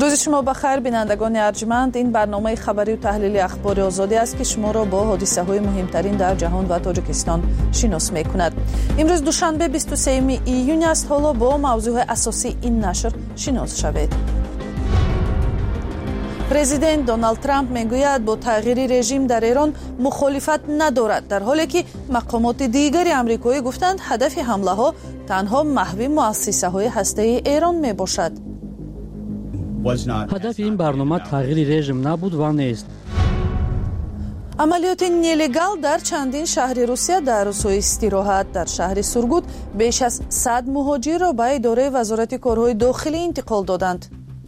روز شما بخیر بینندگان ارجمند. این برنامه خبری و تحلیلی اخبار آزادی است که شما را با حادثه های مهمترین در جهان و تاجیکستان شناس می کند. امروز دوشنبه 23 ایون است. حالا با موضوع اساسی این نشر شناس شوید. پرزیدنت دونالد ترامپ میگوید با تغییر رژیم در ایران مخالفت ندارد، در حالی که مقامات دیگری آمریکایی گفتند هدف حمله ها تنها محو مؤسسه های هسته‌ای ایران می باشد. هدف این برنامه تغییر رژیم نبود و نیست. عملیات نلیگال در چندین شهر روسیه در روزهای استراحت در شهر سورگوت بیش از 100 مهاجر را به اداره وزارت کارهای داخلی انتقال دادند.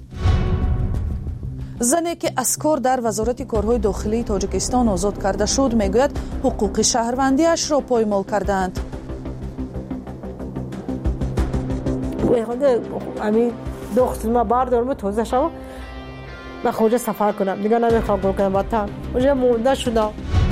زنی که از کار در وزارت کارهای داخلی تاجیکستان آزاد کرده شد میگوید حقوق شهروندیش را پایمال کردند. دختر ما بردارم توزه شما من خود سفر کنم دیگه نمیخوام کنم وطن اونجا مونده شدم.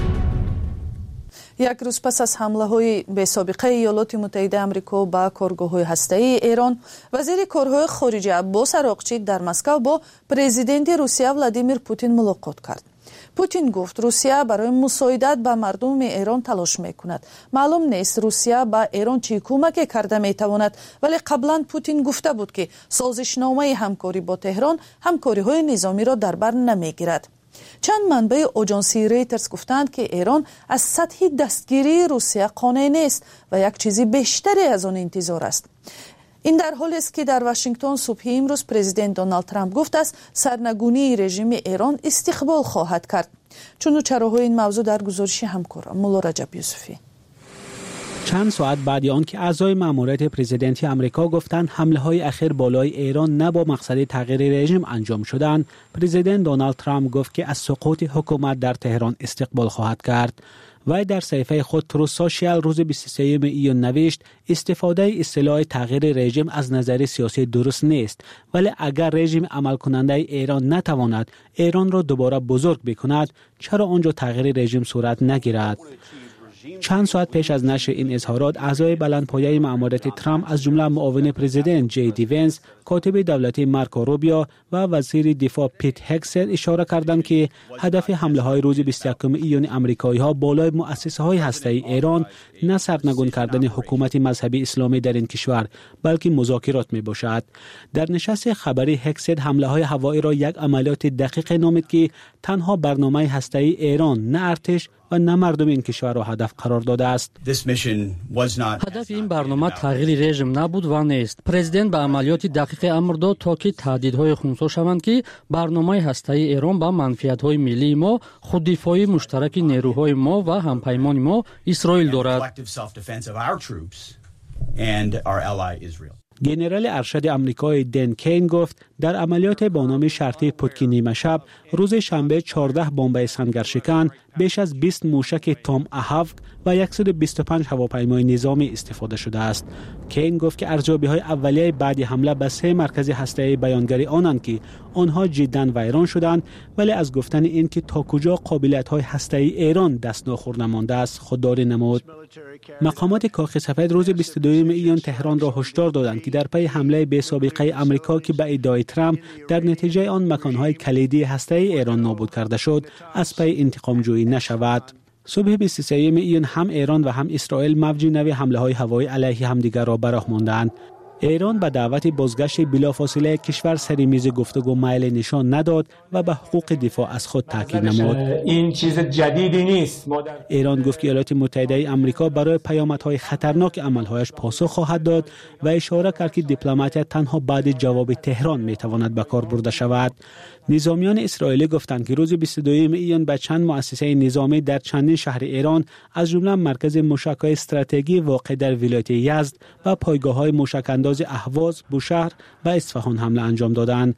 یک روز پس از حمله های به سابقه ایالات متحده آمریکا به کارگاه های هسته‌ای ایران، وزیر کارهای خارجه عباس عراقچی در مسکو با پرزیدنت روسیه ولادیمیر پوتین ملاقات کرد. پوتین گفت روسیه برای مساعدت به مردم ایران تلاش میکند. معلوم نیست روسیه به ایران چه کمکی کرده میتواند، ولی قبلا پوتین گفته بود که سازشنامه همکاری با تهران همکاری های نظامی را در بر نمیگیرد. چند منبع آژانسی ریترز گفتند که ایران از سطح دستگیری روسیه قانع نیست و یک چیزی بیشتری از آن انتظار است. این در حالی است که در واشنگتن صبح امروز پرزیدنت دونالد ترامپ گفت است سرنگونی رژیم ایران استقبال خواهد کرد. چون چراهای این موضوع در گزارش همکارم مولا رجب یوسفی. چند ساعت بعد آن که اعضای ماموریت پرزیدنتی آمریکا گفتند حمله‌های اخیر بالای ایران نه با مقصد تغییر رژیم انجام شدند، پرزیدنت دونالد ترامپ گفت که از سقوط حکومت در تهران استقبال خواهد کرد. وی در صفحه خود تروس سوشیال روز 23 ایون نوشت استفاده اصطلاح تغییر رژیم از نظر سیاسی درست نیست، ولی اگر رژیم عمل کننده ایران نتواند ایران را دوباره بزرگ بکند، چرا آنجا تغییر رژیم صورت نگیرد؟ چند ساعت پیش از نشر این اظهارات، اعضای بلندپایه ماموریت ترامپ از جمله معاون پرزیدنت جی دی ونس، کاتب دولتی مارکو روبیو و وزیر دفاع پیت هگست اشاره کردند که هدف حمله های روز 21 ایون آمریکایی ها بالای مؤسسه های هسته‌ای ایران نه سرنگون کردن حکومت مذهبی اسلامی در این کشور، بلکه مذاکرات می باشد. در نشست خبری هگست حمله های هوایی را یک عملیات دقیق نامید که تنها برنامه هسته‌ای ایران نه ارتش و نه مردم این کشور را هدف قرار داده است. هدف این برنامه تغییر رژیم نبود و نیست. پرزیدنت به عملیات دقیق امر داد تا که تهدیدهای خنثی شوند که برنامه هسته‌ای ایران با منفعت‌های ملی ما، خوددفاعی مشترک نیروهای ما و همپیمان ما اسرائیل دارد. گنرال ارشد آمریکای دن کین گفت در عملیات با نام شرطی پتک نیمه شب روز شنبه 14 بمب سنگرشکن، بیش از 20 موشک توم اهاوک و 125 هواپیمای نظامی استفاده شده است. کین گفت که ارزیابی‌های اولیه بعد حمله به 3 مرکز هسته‌ای بیانگری آنند که آنها جداً ویران شدند، ولی از گفتن این که تا کجا قابلیت‌های هسته‌ای ایران دست ناخور نمانده است خودداری نمود. مقامات کاخ سفید روز 22 ایون تهران را هشدار دادند که در پی حمله بی سابقه آمریکا که به ادعای ترامپ در نتیجه آن مکان‌های کلیدی هسته‌ای ایران نابود کرده شد، از پی انتقام جویی نشود. صبح 23 ایون هم ایران و هم اسرائیل موج نو حمله‌های هوایی علیه همدیگر را براهماندند. ایران به دعوت بازگشت بلافاصله کشور سر میز گفتگو میل نشان نداد و به حقوق دفاع از خود تاکید نمود. این چیز جدیدی نیست. ایران گفت که ایالات متحده آمریکا برای پیامدهای خطرناک عملهایش پاسخ خواهد داد و اشاره کرد که دیپلماتیت تنها بعد جواب تهران میتواند به کار برده شود. نظامیان اسرائیلی گفتند که روز 22 ایون به چند مؤسسه نظامی در چندین شهر ایران از جمله مرکز موشک‌های استراتژی واقع در ولایت یزد و پایگاه‌های موشک‌انداز اهواز، بوشهر و اصفهان حمله انجام دادند.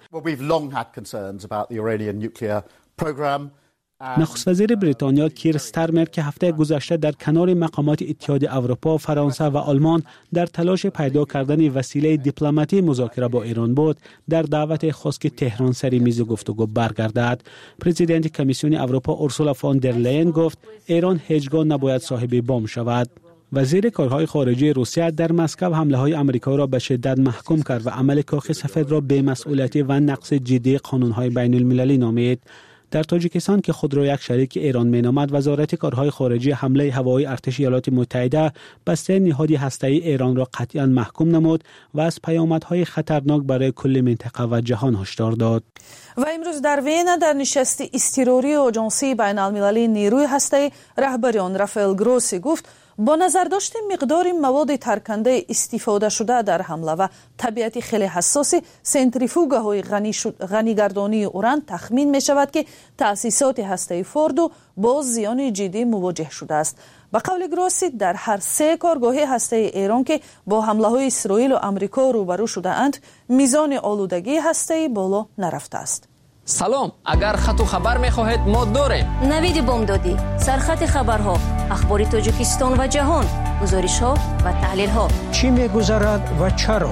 نخست وزیر بریتانیا کیر استارمر که هفته گذشته در کنار مقامات اتحاد اروپا، فرانسه و آلمان در تلاش پیدا کردن وسیله دیپلماتی مذاکره با ایران بود، در دعوت خواست که تهران سر میز گفتگو برگردد. پرزیدنت کمیسیون اروپا اورسولا فون در لین گفت ایران هیچگاه نباید صاحب بمب شود. وزیر کارهای خارجه روسیه در مسکو حمله‌های آمریکا را به شدت محکوم کرد و عمل کاخ سفید را بی‌مسئولیتی و نقض جدی قانون‌های بین‌المللی نامید. در تاجیکستان که خود را یک شریک ایران می‌نامد، وزارت کارهای خارجه حمله هوایی ارتش ایالات متحده بسته نهاد هسته‌ای ایران را قطعاً محکوم نمود و از پیامدهای خطرناک برای کل منطقه و جهان هشدار داد. و امروز در وین در نشست اضطراری آژانسی بین‌المللی نیروی هسته‌ای رهبر آن رافائل گروسی گفت با نظر داشت مقدار مواد ترکنده استفاده شده در حمله و طبیعت خیلی حساس سنتریفوگ‌های غنیگردانی اوران تخمین می شود که تأسیسات هسته‌ای فوردو با زیان جدی مواجه شده است. به قول گروسی در هر 3 کارگاه هسته‌ای ایران که با حمله‌های اسرائیل و آمریکا روبرو شده اند میزان آلودگی هسته‌ای بالا نرفته است. سلام، اگر خط و خبر می‌خواهید ما داریم. نوید بامدادی، سرخط خبرها، اخبار تاجیکستان و جهان، گزارش‌ها و تحلیل‌ها. چی می‌گذرد و چرا؟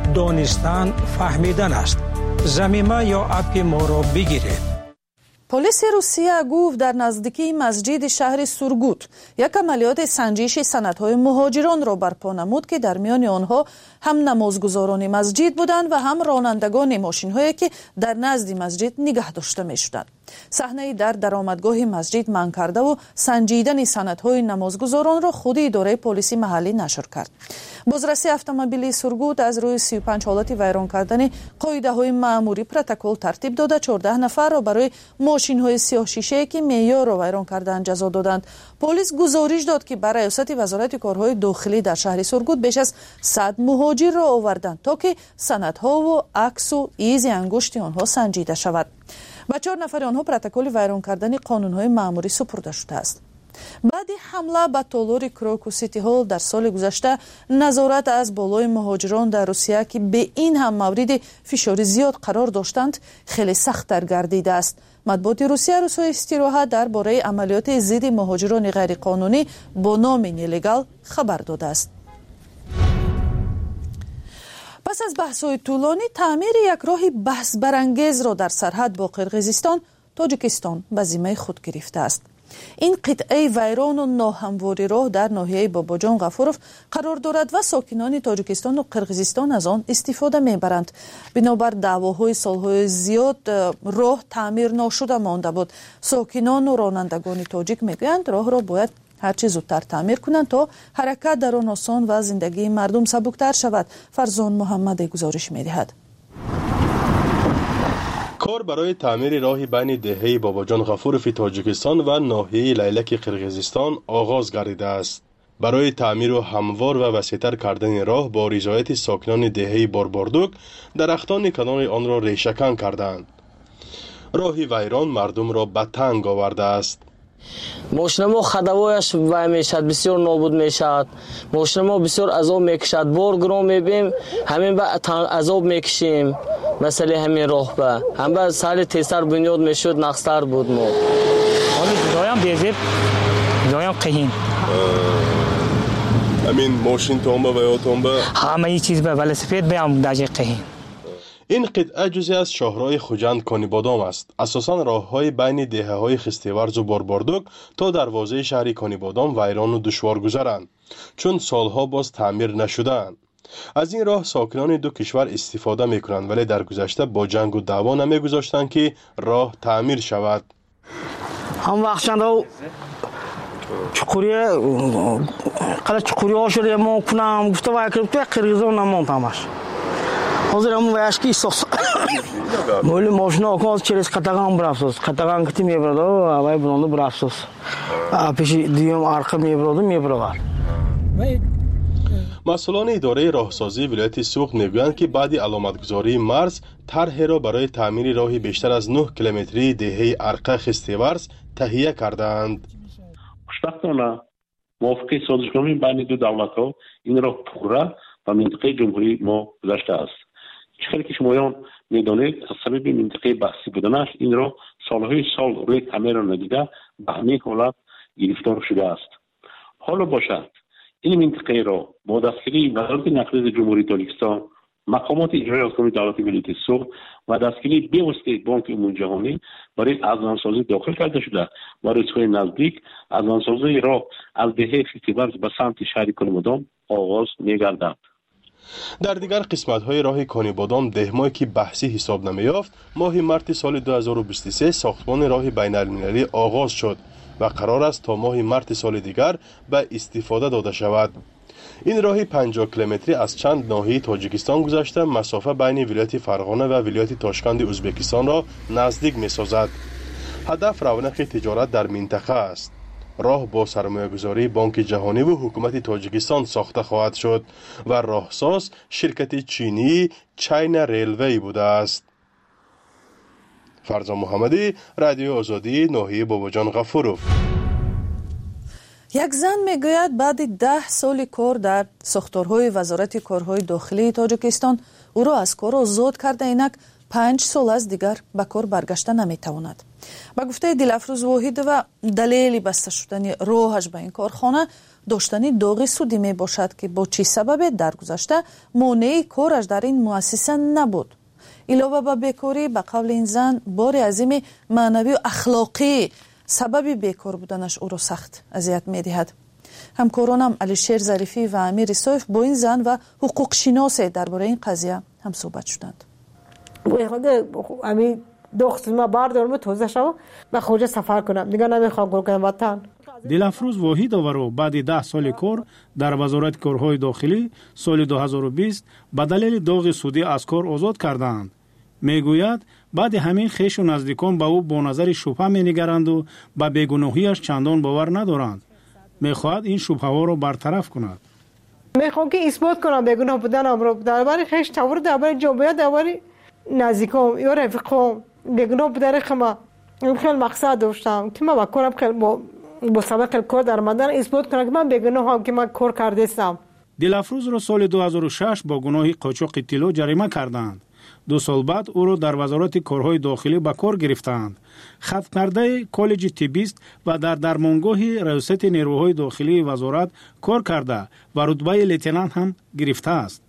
دانستن فهمیدن است. ضمیمه یا اپ ما را بگیرید. پلیس روسیه گفت در نزدیکی مسجد شهر سورگوت یک عملیات سنجش سندهای مهاجران را برپا نمود که در میان آنها هم نمازگزاران مسجد بودند و هم رانندگان ماشین‌هایی که در نزد مسجد نگه داشته می‌شدند. صحنه در درآمدگاه مسجد منع کرده و سنجیدن سندهای نمازگزاران را خود اداره پلیس محلی نشر کرد. بازرسی اتومبیل سورگوت از روی 35 حالت ویران کردن قاعده‌های مأموری پروتکل ترتیب داده 14 نفر را برای ماشین‌های سیاه شیشه که معیار را ویران کردند جزا دادند. پلیس گزارش داد که برای ریاست وزارت کارهای داخلی در شهر سورگوت بیش از 100 مهاجر را آوردند تا که سندها و عکس و ایز انگشت آنها سنجیده شود. و 4 نفر آنها پروتکل ویران کردن قانون‌های مأموری سپرده شده است. بعد حمله به تالار کراکو سیتی هال در سال گذشته نظارت از بالای مهاجران در روسیه که به این هم مورد فشار زیاد قرار داشتند خیلی سخت‌تر گردیده است. مطبوعات روسیه روزهای استراحت درباره عملیات ضد مهاجران غیرقانونی با نام نیلیگال خبر داده است. پس از بحث‌های طولانی تعمیر یک راه بحث برانگیز را در سرحد با قرقیزستان تاجیکستان به ذمه خود گرفته است. این قطعه ویران و ناهمواری راه در ناحیه باباجان غفوروف قرار دارد و ساکنان تاجیکستان و قرقیزستان از آن استفاده میبرند. بنابر دعواهای سالهای زیاد راه تعمیر نشده مانده بود. ساکنان و رانندگان تاجیک میگویند راه را باید هرچه زودتر تعمیر کنند تا حرکت در آن آسان و زندگی مردم سبکتر شود. فرزان محمد گزارش میدهد. کار برای تعمیر راه بین دهه باباجان غفوروف تاجیکستان و ناحیه لیلک قرقیزستان آغاز گردیده است. برای تعمیر و هموار و وسیع‌تر کردن راه با رضایت ساکنان دهه بارباردوک درختان کنار آن را ریشه‌کن کردند. راهی ویران مردم را به تنگ آورده است. ماشین ما خدوایش وای میشد، بسیار نابود میشد. ماشین ما بسیار عذاب میکشد. بار گرام میبیم همین با عذاب میکشیم. مثلا همین راه به هم با سال تیسر بنیاد میشد نقصتر بود. ما جایم بیزید جایم قهین همین ماشین تومبه و یا تومبه همه ای چیز به ولسپید بیام داجی قهین. این قطعه جزئی از شاهراه خوجند کانیبادام است. اساساً راه‌های بین دهه‌های خستیورز و بارباردوک تا دروازه شهر کانیبادام ویران و دشوار گذرند چون سالها باز تعمیر نشده‌اند. از این راه ساکنان دو کشور استفاده می‌کنند ولی در گذشته با جنگ و دعوا نمی‌گذاشتند که راه تعمیر شود. هم وقتشان رو چقوریه قلعه چقوریه ها شده ما کنم گفته وای کرد توی قرقیزان نمان تماش حاضر همون ویشکی ساس مولی ماشنا آکن از چلیس قطعان برافسوس قطعان کتی میبرده و اوای بنانده برافسوس پیشی دیوم ارقه میبرده میبرده. مسئولان اداره راهسازی ولایت سوخت میگویند که بعد علامتگذاری مرز طرح را برای تعمیر راهی بیشتر از 9 کیلومتری دهه ارقه خستیورز تهیه کردند. خوشبختانه موافقه سازشنامه بین دو دولت‌ها این راه پورا و منطقه جمهوری ما گذشته است. چیزی که شمایان میدانید از سبب منطقه بحثی بودنش این راه سالهای سال روی تعمیر را ندیده به همین حالت گرفتار شده است. حالا باشد این منطقه را با دستگیری وزارت نقلیه جمهوری تاجیکستان مقامات اجرایی حکومت دولت ولایت سوخت و دستگیری بی‌واسطه بانک عمومی جهانی برای ارزانسازی داخل کرده شده و روزهای نزدیک ارزانسازی را از دهه فیکتیبرز به سمت شهر کنیبادام آغاز می‌گردد. در دیگر قسمت‌های راه کنیبادام دهمایی که بحثی حساب نمی‌یافت، ماه مارس سال 2023 ساختمان راه بین‌المللی آغاز شد و قرار است تا ماه مارس سال دیگر به استفاده داده شود. این راه 50 کیلومتری از چند ناحیه تاجیکستان گذشته مسافت بین ولایت فرغانه و ولایت تاشکند ازبکستان را نزدیک می‌سازد. هدف رونق تجارت در منطقه است. راه با سرمایه‌گذاری بانک جهانی و حکومت تاجیکستان ساخته خواهد شد و راهساز شرکت چینی چاینا ریلوی بوده است. فرزان محمدی، رادیو آزادی، ناحیه باباجان غفورов. یک زن میگوید بعد 10 سال کار در ساختارهای وزارت کارهای داخلی تاجیکستان او را از کار آزاد کرده، اینک 5 سال از دیگر به کار برگشته نمیتواند. با گفته دلافروز واحد و دلیل بسته شدن راهش به این کارخانه داشتن داغ سودی می باشد که با چی سبب در گذشته مانع کارش در این مؤسسه نبود. علاوه بر بیکاری، به قول این زن بار عظیم معنوی و اخلاقی سبب بیکار بودنش او را سخت اذیت می‌دهد. همکارانم علیشیر ظریفی و امیر سایف با این زن و حقوق شناس درباره این قضیه هم صحبت شدند. امی دختر ما باردارم توزه شو و خارج سفر کنم، دیگه نمیخوام گل کنم وطن. دلافروز واحد آورو بعد 10 سال کار در وزارت کارهای داخلی سال 2020 به دلیل داغ سودی از کار آزاد کردند. میگوید بعد همین خویش و نزدیکان به او با نظر شبهه می‌نگرند و به بیگناهیش چندان باور ندارند. میخواهد این شبهه‌ها را برطرف کند. میخوام که اثبات کنم بیگناه بودنم را درباره خویش تور درباره جامعه درباره نزدیکام یا رفیقام بیگناه بودن خما خیلی مقصد داشتم که من با کارم خیلی با سابقه کار در مدن اثبات کنم که من بیگناهم که من کار کرده استم. دلافروز را سال 2006 با گناه قاچاق طلا جریمه کردند. 2 سال بعد او را در وزارت کارهای داخلی به کار گرفتند. ختم کرده کالج طبی است و در درمانگاه ریاست نیروهای داخلی وزارت کار کرده و رتبه لتنانت هم گرفته است.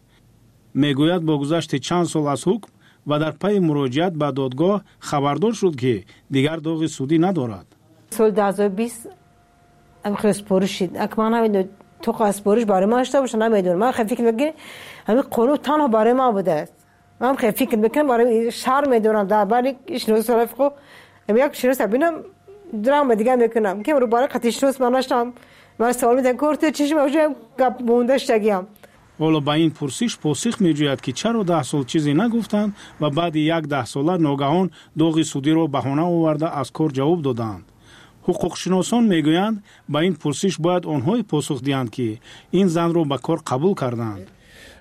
میگوید با گذشت چند سال از حکم و در پی مراجعت به دادگاه خبردار شد که دیگر داغ سودی ندارد. سال 2020 خیلی سپارش شد. اکمان همین تو سپارش برای ما داشته باشه نمیدونم. من خیلی فکر میکنم همین قانون تنها برای ما بوده است. من خیلی فکر میکنم برای شهر میدونم درباره شناس رفقو یک شناس ببینم درام دیگه میکنم که رو برای خاطر شناس من داشتم من سوال میدم کارت چشم وجه گپ مونده شدگیم. حالا با این پرسش پاسخ میجوید که چرا 10 سال چیزی نگفتند و بعد یک 10 ساله ناگهان داغ سودی را بهانه آورده از کار جواب دادند. حقوق شناسان میگویند با این پرسش باید آنها پاسخ دهند که این زن را به کار قبول کردند.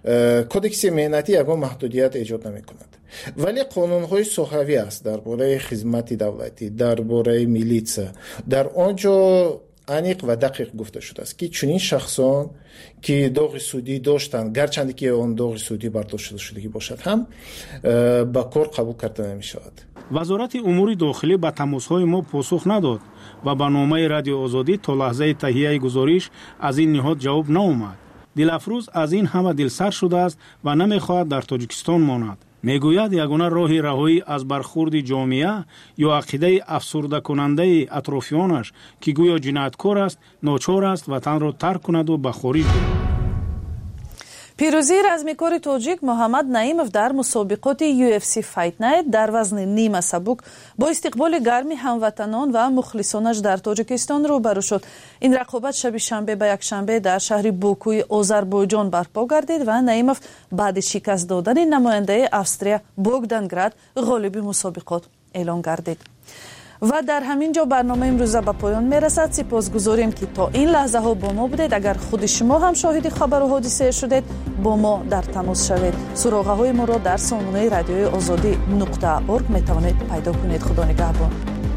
کودکس مهنتی یگان محدودیت ایجاد نمی کند، ولی قانون‌های سوهوی است درباره خدمت دولتی، درباره میلیسا، در آنجا انیق و دقیق گفته شده است که چنین شخصان که داغ سودی داشتند گرچند که اون داغ سودی برداشته شده باشد هم با کار قبول کرده نمی شود. وزارت امور داخلی به تماس‌های ما پاسخ نداد و به نامه رادیو آزادی تا لحظه تهیه گزارش از این نهاد جواب نآمد. دلافروز از این همه دلسر شده است و نمیخواهد در تاجیکستان ماند. میگوید یگانه راه رهایی از برخورد جامعه یا عقیده افسرده کننده اطرافیانش که گویا جنایتکار است ناچار است وطن را ترک کند و به خارج برود. پیروزی رزمیکار تاجیک محمد نعیمов در مسابقات UFC Fight Night در وزن نیمه سبک با استقبال گرمی هموطنان و مخلصانش در تاجیکستان روبرو شد. این رقابت شب شنبه به یکشنبه در شهر باکوی آذربایجان برپا گردید و نعیمov بعد شکست دادن نماینده استریا بوگدان گراد غالب مسابقات اعلام گردید. و در همین جا برنامه امروزه به پایان میرسد. سپاسگزاریم که تا این لحظه ها با ما بودید. اگر خود شما هم شاهد خبر و حادثه شدید با ما در تماس شوید. سراغه های ما را در سامانه رادیوی آزادی .org می توانید پیدا کنید. خدا نگهدار.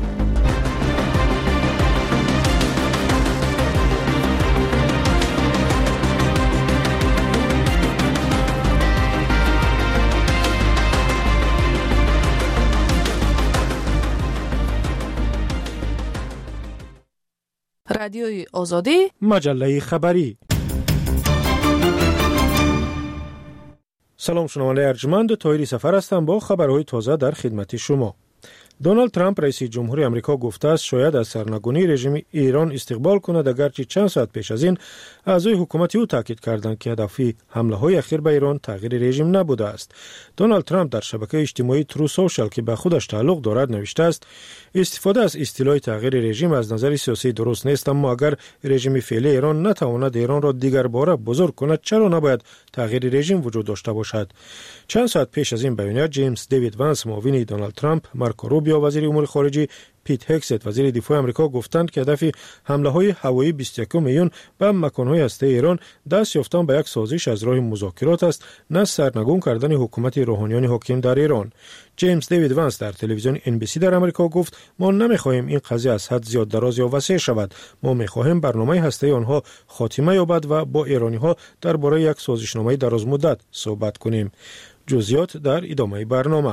رادیوی آزادی، مجله خبری. سلام شنونده ارجمند، طاهری سفر هستم با خبرهای تازه در خدمت شما. دونالد ترامپ رئیس جمهوری آمریکا گفته است شاید از سرنگونی رژیم ایران استقبال کند، اگرچه چند ساعت پیش از این اعضای حکومت او تاکید کردند که هدف حمله‌های اخیر به ایران تغییر رژیم نبوده است. دونالد ترامپ در شبکه اجتماعی ترو سوشال که به خودش تعلق دارد نوشته است استفاده از اصطلاح تغییر رژیم از نظر سیاسی درست نیست، اما اگر رژیم فعلی ایران نتواند ایران را دیگر باره بزرگ کند چرا نباید تغییر رژیم وجود داشته باشد. چند ساعت پیش از این بیانیه جیمز دیوید وانس معاون دونالد ترامپ، مارکو روبیو وزیر امور خارجه، پیت هکست وزیر دفاع آمریکا گفتند که هدف حمله‌های هوایی 21 میلیون به مکان‌های هسته‌ای ایران دست یافتن به یک سازش از راه مذاکرات است، نه سرنگون کردن حکومت روحانیان حاکم در ایران. جیمز دیوید وانس در تلویزیون NBC در آمریکا گفت ما نمی‌خواهیم این قضیه از حد زیاد دراز یا وسیع شود. ما می‌خواهیم برنامه هسته‌ای آنها خاتمه یابد و با ایرانی‌ها درباره یک سازشنامه درازمدت صحبت کنیم. جزئیات در ادامه برنامه.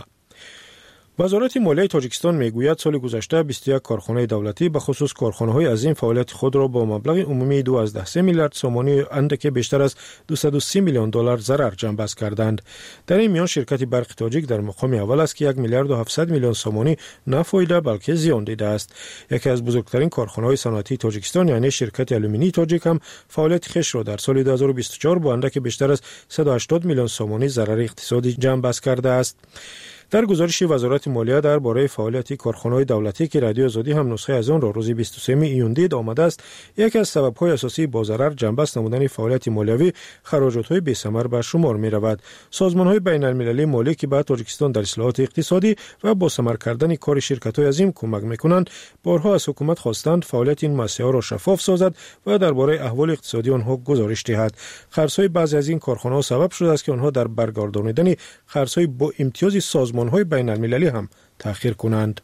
وزارت مالیه تاجیکستان میگوید سال گذشته 21 کارخانه دولتی به خصوص کارخانه‌های عظیم فعالیت خود را با مبلغ عمومی 2.3 میلیارد سومانی اندک بیشتر از 230 میلیون دلار ضرر جنبست کردند. در این میان شرکت برق تاجیک در مقام اول است که 1 میلیارد و 700 میلیون سومانی نه فایده بلکه زیان دیده است. یکی از بزرگترین کارخانه‌های صنعتی تاجیکستان یعنی شرکت آلومینی تاجیک هم فعالیت خویش را در سال 2024 با اندک بیشتر از 180 میلیون سومانی ضرر اقتصادی جنبست کرده است. در گزارش وزارت مالیه درباره فعالیت کارخانه‌های دولتی که رادیو آزادی هم نسخه از آن را روز 23 ایون دید آمده است، یکی از سبب‌های اساسی با ضرر جنبست نمودن فعالیت مالیوی خراجات‌های بی‌ثمر به شمار می‌رود. سازمان‌های بین‌المللی مالی که به تاجیکستان در اصلاحات اقتصادی و با ثمر کردن کار شرکت‌های عظیم کمک می‌کنند، بارها از حکومت خواستند فعالیت این مؤسسه‌ها را شفاف سازد و درباره احوال اقتصادی آنها گزارش دهد. خرج‌های بعضی از این کارخانه‌ها سبب شده است که آنها در برگردانیدن خرج‌های با امتیاز سازمان‌های بین‌المللی هم تأخیر کنند.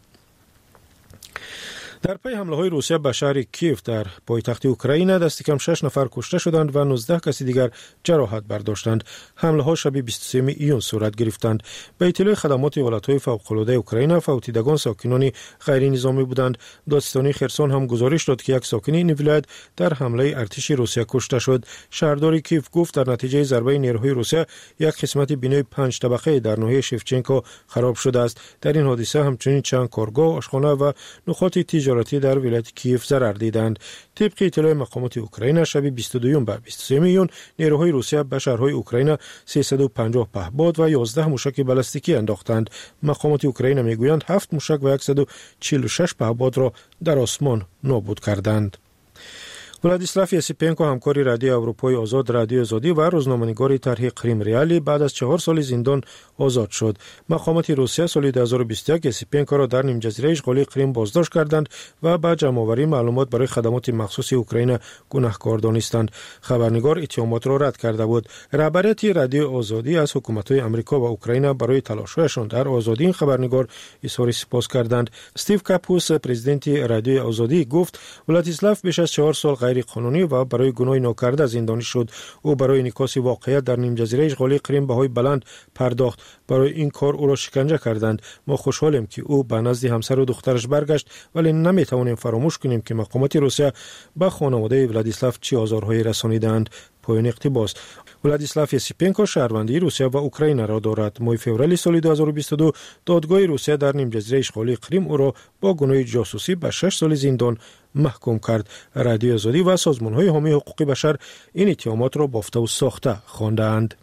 در پی حمله‌های روسیه به شهر کیف در پایتخت اوکراین دست کم 6 نفر کشته شدند و 19 کسی دیگر جراحت برداشتند. حمله‌ها شب 23 ایون صورت گرفتند. به اطلاع خدمات ایالت‌های فوق‌العاده اوکراین، فوتیدگان ساکنان غیر نظامی بودند. دادستانی خرسون هم گزارش داد که یک ساکن این ولایت در حمله ارتش روسیه کشته شد. شهردار کیف گفت در نتیجه ضربه نیروهای روسیه یک قسمت بنای 5 طبقه در ناحیه شفچنکو خراب شده است. در این حادثه همچنین چند کارگاه، آشخانه و نقاط تجاری در ولایت کیف ضرر دیدند. طبق اطلاع مقامات اوکراین شب 22 به 23 میلیون نیروهای روسیه به شهرهای اوکراین 350 پهپاد و 11 موشک بالستیکی انداختند. مقامات اوکراین میگویند 7 موشک و 146 پهپاد را در آسمان نابود کردند. ولادیسلاف یسیپنکو همکار رادیو اروپای آزاد، رادیو آزادی و روزنامه‌نگار طرح کریم ریالی بعد از 4 سال زندان آزاد شد. مقامات روسیه سال 2021 یسیپنکو را در نیم جزیره اشغالی کریم بازداشت کردند و با جمع‌آوری معلومات برای خدمات مخصوص اوکراین گناهکار دانستند. خبرنگار اتهامات را رد کرده بود. رهبریت رادیو آزادی از حکومت‌های آمریکا و اوکراین برای تلاش‌هایشان در آزادی این خبرنگار اظهار سپاس کردند. استیو کاپوس پرزیدنت رادیو آزادی گفت ولادیسلاف بیش از 4 سال غیر قانونی و برای گناه ناکرده زندانی شد. او برای انعکاس واقعیت در نیم جزیره اشغالی کریم بهای بلند پرداخت. برای این کار او را شکنجه کردند. ما خوشحالیم که او به نزد همسر و دخترش برگشت، ولی نمیتوانیم فراموش کنیم که مقامات روسیه به خانواده ولادیسلاف چه آزارهایی رسانیدند. پایان اقتباس. ولادیسلاف یسیپنکو شهروندی روسیه و اوکراین را دارد. ماه فوریه سال 2022 دادگاه روسیه در نیم جزیره اشغالی کریم او را با گناه جاسوسی به 6 سال زندان محکوم کرد. رادیو آزادی و سازمان‌های حامی حقوق بشر این اتهامات را بافته و ساخته خواندند.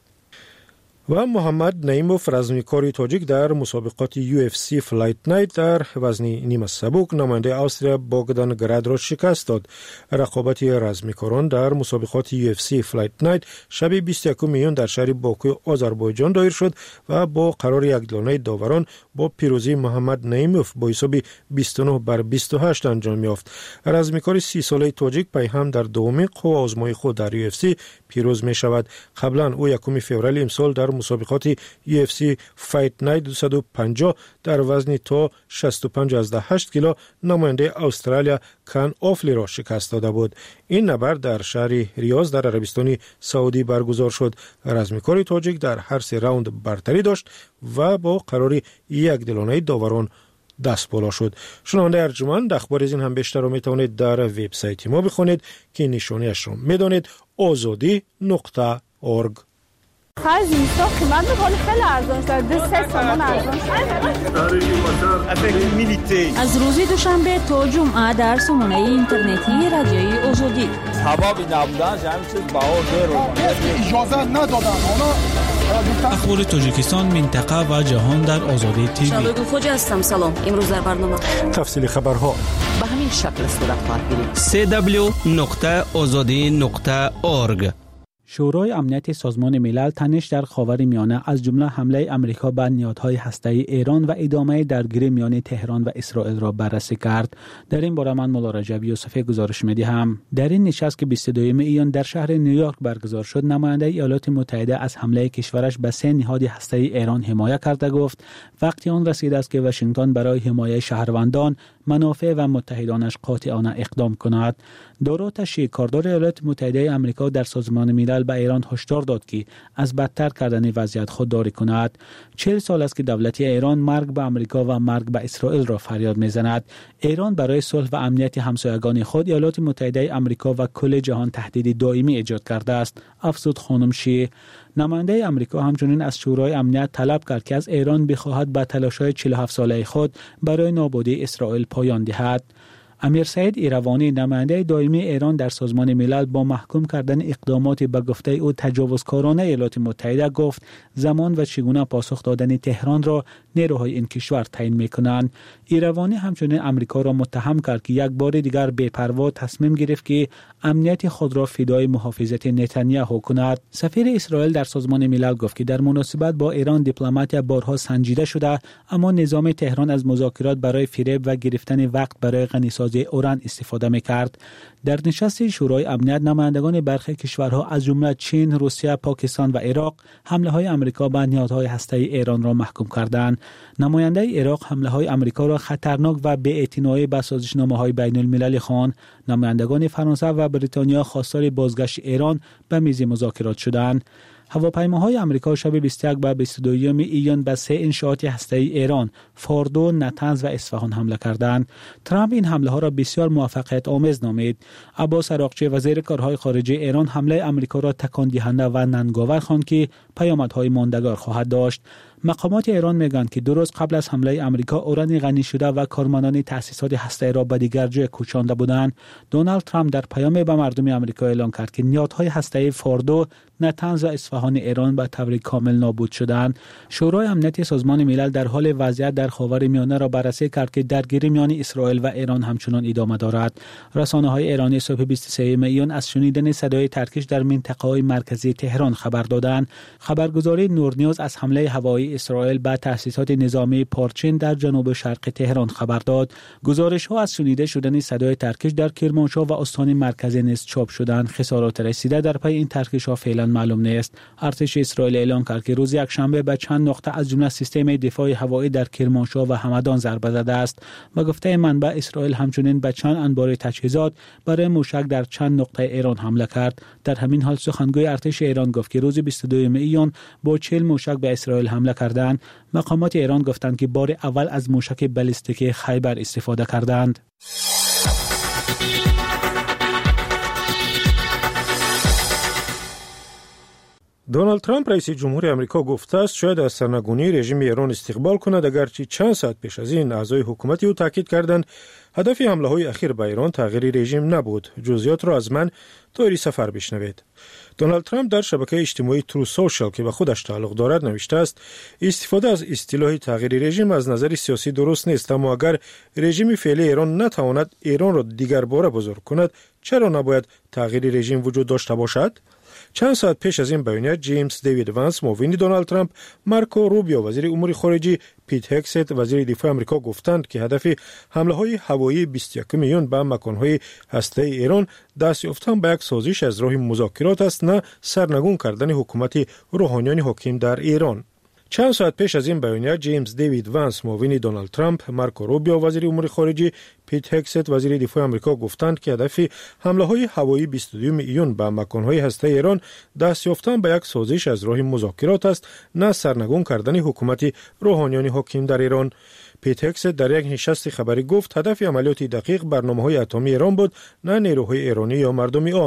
و محمد نعیموف رزمیکاری تاجیک در مسابقات UFC فلایت نایت در وزن نیمه سبک نماینده استرالیا بوگدان گراد را شکست داد. رقابت رزمیکاران در مسابقات UFC فلایت نایت شب 21 میلیون در شهر باکو آذربایجان دایر شد و با قرار یکدلانه داوران با پیروزی محمد نعیموف با حساب 29 بر 28 انجام یافت. رزمیکار 30 ساله تاجیک پی هم در دومین قوه آزمایی خود در UFC پیروز می شود. قبلا او 1 فوریه امسال در مسابقات UFC فایت نایت 250 در وزن تا 65.8 کیلو نماینده استرالیا کان اوفلی را شکست داده بود. این نبرد در شهر ریاض در عربستان سعودی برگزار شد. رزمیکار تاجیک در هر 3 راوند برتری داشت و با قرار یکدلانه داوران دست بالا شد. شنونده ارجمند، اخبار از این هم بیشتر را میتوانید در وبسایت ما بخونید که نشانیش را میدانید: azadi.org. خرج اینستا قیمت میکنه خیلی ارزان شده 200 تومان ارزان شده. از روز دوشنبه تا جمعه در سامانه اینترنتی رادیوی آزادی حبابی نبودن همین چیز باور رو اجازه ندادن اخبار تاجیکستان منطقه و جهان در آزادی تیوی. شامل خوج هستم. سلام. امروز در برنامه تفصیل خبرها به همین شکل صورت خواهد گرفت. www.azadi.org. شورای امنیت سازمان ملل تنش در خاورمیانه از جمله حمله امریکا به نهادهای هسته‌ای ایران و ادامه درگیری میان تهران و اسرائیل را بررسی کرد. در این باره من مولا رجب یوسفی گزارش می‌دهم. در این نشست که 22 ایون در شهر نیویورک برگزار شد، نماینده ایالات متحده از حمله کشورش به 3 نهاد هسته‌ای ایران حمایت کرده گفت وقتی آن رسیده است که واشنگتن برای حمایت شهروندان، منافع و متحدانش قاطعانه اقدام کند. دارات کاردار ایالات متحده آمریکا در سازمان ملل به ایران هشدار داد که از بدتر کردن وضعیت خودداری کند. 40 سال است که دولت ایران مرگ به آمریکا و مرگ به اسرائیل را فریاد میزند. ایران برای صلح و امنیت همسایگان خود ایالات متحده آمریکا و کل جهان تهدید دائمی ایجاد کرده است. افزود خانم شی. نماینده آمریکا همچنین از شورای امنیت طلب کرد که از ایران بخواهد به تلاش‌های 47 ساله خود برای نابودی اسرائیل پایان دهد. امیر سعید ایروانی نماینده دائمی ایران در سازمان ملل با محکوم کردن اقدامات به گفته او تجاوزکارانه ایالات متحده گفت زمان و چگونه پاسخ دادن تهران را نیروهای این کشور تعیین می‌کنند. ایروانی همچنین آمریکا را متهم کرد که یک بار دیگر بی‌پروا تصمیم گرفت که امنیت خود را فدای محافظت نتانیاهو کند. سفیر اسرائیل در سازمان ملل گفت که در مناسبت با ایران دیپلمات بارها سنجیده شده، اما نظام تهران از مذاکرات برای فریب و گرفتن وقت برای غنیسازی اوران استفاده می‌کرد. در نشست شورای امنیت نمایندگان برخی کشورها از جمله چین، روسیه، پاکستان و عراق حمله‌های آمریکا به نهادهای هسته‌ای ایران را محکوم کردند. نماینده عراق حمله‌های آمریکا را خطرناک و بی‌اعتنایی به سازشنامه‌های بین‌المللی خواند. نمایندگان فرانسه و بریتانیا خواستار بازگشت ایران به میز مذاکرات شدند. هواپیماهای آمریکا شب 21 و 22 ایون به 3 انشاءات هسته‌ای ایران، فوردو، نتنز و اصفهان حمله کردند. ترامپ این حمله ها را بسیار موفقیت آمیز نامید. عباس عراقچی وزیر کارهای خارجه ایران حمله آمریکا را تکان دهنده و ننگاور خواند که پیامدهای ماندگار خواهد داشت. مقامات ایران میگویند که درست قبل از حمله آمریکا اوران غنی شده و کارمندان تأسیسات هسته‌ای را به دیگر جای کوچانده بودند. دونالد ترامپ در پیامی به مردم آمریکا اعلام کرد که نهادهای هسته‌ای فوردو، نتنز و اصفهان ایران به طور کامل نابود شدند. شورای امنیت سازمان ملل در حال وضعیت در خاورمیانه را بررسی کرد که درگیری میان اسرائیل و ایران همچنان ادامه دارد. رسانه‌های ایرانی صبح 23 ایون از شنیدن صدای ترکش در منطقه‌های مرکزی تهران خبر دادند. خبرگزاری نورنیوز از حمله هوایی اسرائیل به تأسیسات نظامی پارچین در جنوب شرق تهران خبر داد. گزارش‌ها از شنیده شدن صدای ترکش در کرمانشاه و استان مرکزی نیز چاپ شدند. خسارات رسیده در پی این ترکش‌ها فعلا معلوم نیست. ارتش اسرائیل اعلام کرد که روز یکشنبه به چند نقطه از جمله سیستم دفاع هوایی در کرمانشاه و همدان ضربه زده است. و گفته منبع اسرائیل همچنین به چند انبار تجهیزات برای موشک در چند نقطه ایران حمله کرد. در همین حال سخنگوی ارتش ایران گفت که روز 22 ایون با 40 موشک به اسرائیل حمله کردند. مقامات ایران گفتند که بار اول از موشک بالستیک خیبر استفاده کردند. دونالد ترامپ رئیس جمهور آمریکا گفته است شاید از سرنگونی رژیم ایران استقبال کند، اگرچه چند ساعت پیش از این اعضای حکومت او تاکید کردند هدف حمله‌های اخیر به ایران تغییر رژیم نبود. جزئیات را از من طوری سفر بشنوید. دونالد ترامپ در شبکه اجتماعی ترو سوشال که به خودش تعلق دارد نوشته است استفاده از اصطلاح تغییر رژیم از نظر سیاسی درست نیست، اما اگر رژیم فعلی ایران نتواند ایران را دیگر باره بزرگ کند چرا نباید تغییر رژیم وجود داشته باشد؟ چند ساعت پیش از این بیانیه جیمز دیوید وانس معاون دونالد ترامپ، مارکو روبیو وزیر امور خارجه، پیت هکست وزیر دفاع آمریکا گفتند که هدف حمله‌های هوایی 21 میلیون به مکان‌های هسته‌ای ایران دست یافتن به یک سازش از راه مذاکرات است، نه سرنگون کردن حکومت روحانیان حاکم در ایران. چند ساعت پیش از این بیانیه جیمز دیوید وانس معاون دونالد ترامپ، مارکو روبیو وزیر امور خارجه، پیت هکست وزیر دفاع آمریکا گفتند که هدف حمله‌های هوایی 22 ایون به مکان‌های هسته‌ای ایران دست یافتن به یک سازش از راه مذاکرات است، نه سرنگون کردن حکومت روحانیان حاکم در ایران. پیت هکست در یک نشست خبری گفت هدف عملیات دقیق برنامه‌های اتمی ایران بود، نه نیروهای ایرانی یا مردم آن.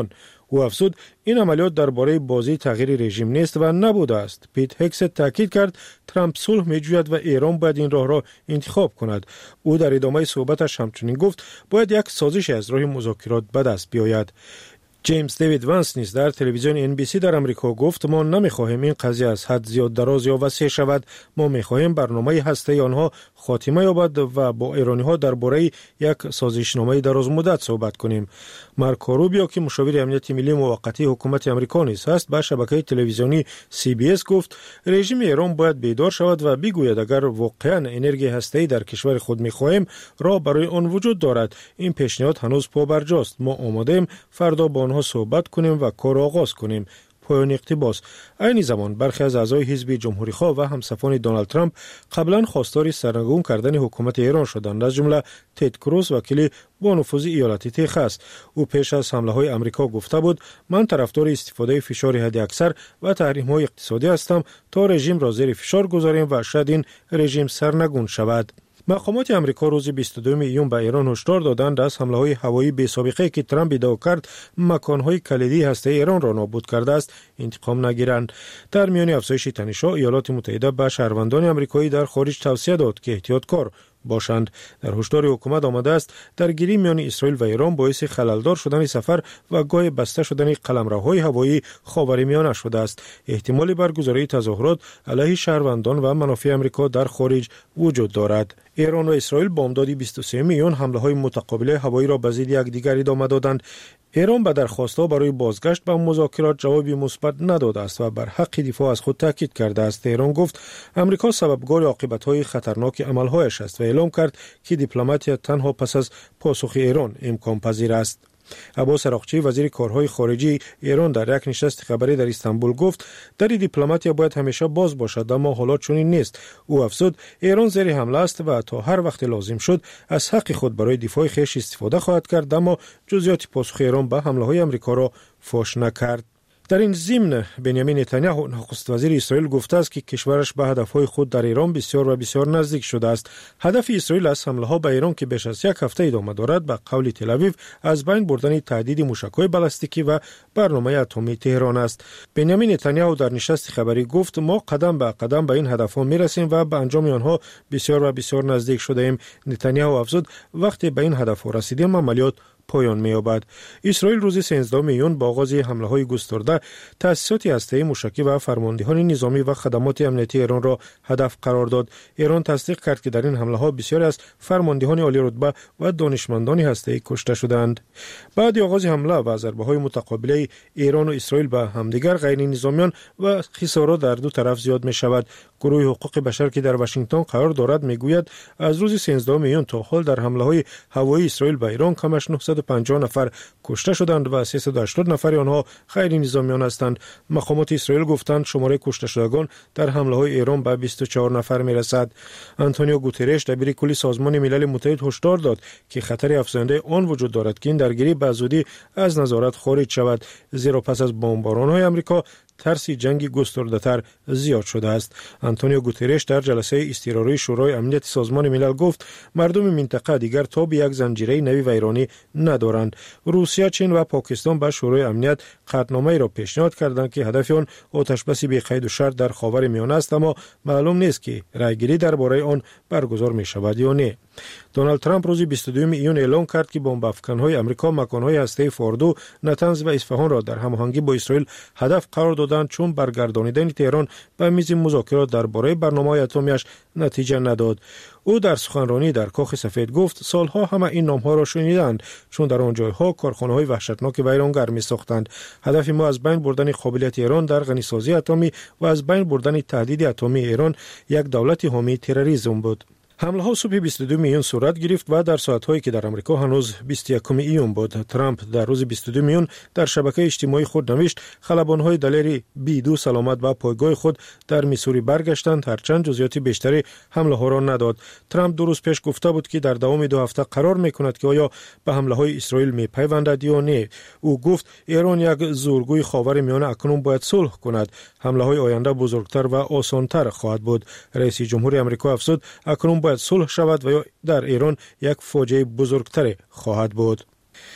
او افزود این عملیات درباره بازی تغییر رژیم نیست و نبوده است. پیت هگست تاکید کرد ترامپ صلح می‌جوید و ایران باید این راه را انتخاب کند. او در ادامه صحبتش همچنین گفت باید یک سازش از راه مذاکرات به دست بیاید. جیمز دیوید وانس نیز در تلویزیون NBC در آمریکا گفت ما نمی‌خواهیم این قضیه از حد زیاد دراز یا وسیع شود. ما می‌خواهیم برنامه هسته‌ای آنها خاتمه یابد و با ایرانی‌ها درباره یک سازشنامه دراز مدت صحبت کنیم. مارک روبیو که مشاور امنیت ملی موقتی حکومت آمریکا نیز است به شبکه تلویزیونی CBS گفت رژیم ایران باید بیدار شود و بگوید اگر واقعاً انرژی هسته‌ای در کشور خود می‌خواهیم راه برای آن وجود دارد. این پیشنهاد هنوز پابرجاست. ما آماده‌ایم فردا با آنها صحبت کنیم و کار آغاز کنیم. پایان اقتباس. این زمان برخی از اعضای حزب جمهوری‌خواه و همسفان دونالد ترامپ قبلا خواستار سرنگون کردن حکومت ایران شدند، از جمله تد کروز وکیل با نفوذ ایالت تگزاس. او پیش از حمله‌های آمریکا گفته بود من طرفدار استفاده فشار حداکثر و تحریم‌های اقتصادی هستم تا رژیم را زیر فشار گذاریم و شاید این رژیم سرنگون شود. مقامات آمریکا روز 22 ایون به ایران هشدار دادند از حمله‌های هوایی بی‌سابقه که ترامپ ادعا کرد مکان‌های کلیدی هسته ایران را نابود کرده است انتقام نگیرند. در میان افزایش تنش‌ها ایالات متحده به شهروندان آمریکایی در خارج توصیه داد که احتیاطکار باشند. در هشدار حکومت آمده است درگیری میان اسرائیل و ایران باعث خللدار شدن سفر و گاه بسته شدن قلمروهای هوایی خاورمیانه شده است. احتمال برگزاری تظاهرات علیه شهروندان و منافع آمریکا در خارج وجود دارد. ایران و اسرائیل با امداد 23 میلیون حمله‌های متقابل هوایی را به ضد یکدیگر ادامه دادند. ایران به درخواست‌ها برای بازگشت به مذاکرات جوابی مثبت نداده است و بر حق دفاع از خود تاکید کرده است. ایران گفت آمریکا سببگار عاقبت‌های خطرناک عمل‌هایش است و اعلام کرد که دیپلماتیت تنها پس از پاسخ ایران امکان پذیر است. عباس عراقچی وزیر کارهای خارجی ایران در یک نشست خبری در استانبول گفت در دیپلماتیا باید همیشه باز باشد اما حالات چنین نیست. او افزود ایران زیر حمله است و تا هر وقت لازم شد از حق خود برای دفاع خویش استفاده خواهد کرد اما جزئیات پاسخ ایران به حمله‌های آمریکا را فاش نکرد. در این ضمن بنیامین نتانیاهو نخست وزیر اسرائیل گفته است که کشورش به هدفهای خود در ایران بسیار نزدیک شده است. هدف اسرائیل از حمله‌ها به ایران که بیش از یک هفته ادامه دارد به قول تل آویو از بین بردن تهدید موشک‌های بالستیکی و برنامه اتمی تهران است. بنیامین نتانیاهو در نشست خبری گفت ما قدم به قدم به این هدف‌ها می‌رسیم و به انجام آنها بسیار نزدیک شده‌ایم. نتانیاهو افزود وقتی به این هدف‌ها رسیدیم عملیات پایان می‌یابد. اسرائیل روز 13 میلیون با آغاز حمله‌های گسترده تأسیسات هسته‌ای موشکی و فرماندهان نظامی و خدمات امنیتی ایران را هدف قرار داد. ایران تصدیق کرد که در این حمله‌ها بسیاری از فرماندهان عالی رتبه و دانشمندان هسته‌ای کشته شدند. بعد آغاز حمله و ضربه‌های متقابله ایران و اسرائیل به همدیگر غیر نظامیان و خسارات در دو طرف زیاد می‌شود. گروه حقوق بشر که در واشنگتن قرار دارد میگوید از روز 13 میلیون تا حال در حمله‌های هوایی اسرائیل به ایران کمش 950 نفر کشته شدند و 380 نفر آنها غیر نظامیان هستند. مقامات اسرائیل گفتند شماره کشته شدگان در حمله‌های ایران به 24 نفر میرسد. آنتونیو گوترش دبیر کل سازمان ملل متحد هشدار داد که خطر افزاینده آن وجود دارد که این درگیری به زودی از نظارت خارج شود زیرا پس از بمباران‌های آمریکا ترس جنگی گسترده‌تر زیاد شده است. آنتونیو گوترش در جلسه اضطراری شورای امنیت سازمان ملل گفت مردم منطقه دیگر تا به یک زنجیره نوی ویرانی ندارند. روسیه، چین و پاکستان به شورای امنیت قطعنامه‌ای را پیشنهاد کردند که هدف آن آتشبسی بی قید و شرط در خاورمیانه است اما معلوم نیست که رأیگیری درباره آن برگزار می‌شود یا نه. دونالد ترامپ روز 22 ایون اعلام کرد که بمب افکن‌های آمریکا مکان‌های هسته‌ای فوردو، نتنز و اصفهان را در هماهنگی با اسرائیل هدف قرار دادند چون برگردانیدن تهران به میز مذاکرات درباره برنامه‌های اتمیش نتیجه نداد. او در سخنرانی در کاخ سفید گفت سالها همه این نام‌ها را شنیدند چون در آن جای‌ها کارخانه‌های وحشتناک ویرانگر می‌ساختند. هدف ما از بین بردن قابلیت ایران در غنیسازی اتمی و از بین بردن تهدید اتمی ایران یک دولت حامی تروریسم بود. حمله‌ها صبح 22 ایون صورت گرفت و در ساعت‌هایی که در آمریکا هنوز 21 ایون بود. ترامپ در روز 22 ایون در شبکه اجتماعی خود نوشت خلبان‌های دلیر B2 سلامت به پایگاه خود در میسوری برگشتند هرچند جزئیات بیشتری حمله‌ها را نداد. ترامپ 2 روز پیش گفته بود که در دوام 2 هفته قرار می‌کند که آیا به حمله‌های اسرائیل می‌پیوندد یا نه. او گفت ایران یک زورگوی خاورمیانه اکنون باید صلح کند. حمله‌های آینده بزرگتر و آسان‌تر خواهد بود. رئیس جمهور آمریکا افزود اکنون باید صلح شود و در ایران یک فاجعه بزرگتر خواهد بود.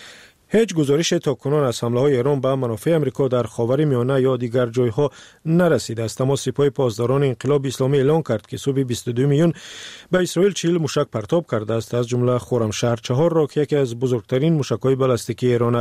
هیچ گزارش تاکنون از حمله‌های ایران به منافع آمریکا در خاورمیانه یا دیگر جایها نرسیده است، اما سپاه پاسداران انقلاب اسلامی اعلام کرد که صبح 22 میون به اسرائیل 40 موشک پرتاب کرده است، از جمله خرمشهر 4 را که یکی از بزرگترین موشک‌های بالستیکی ایران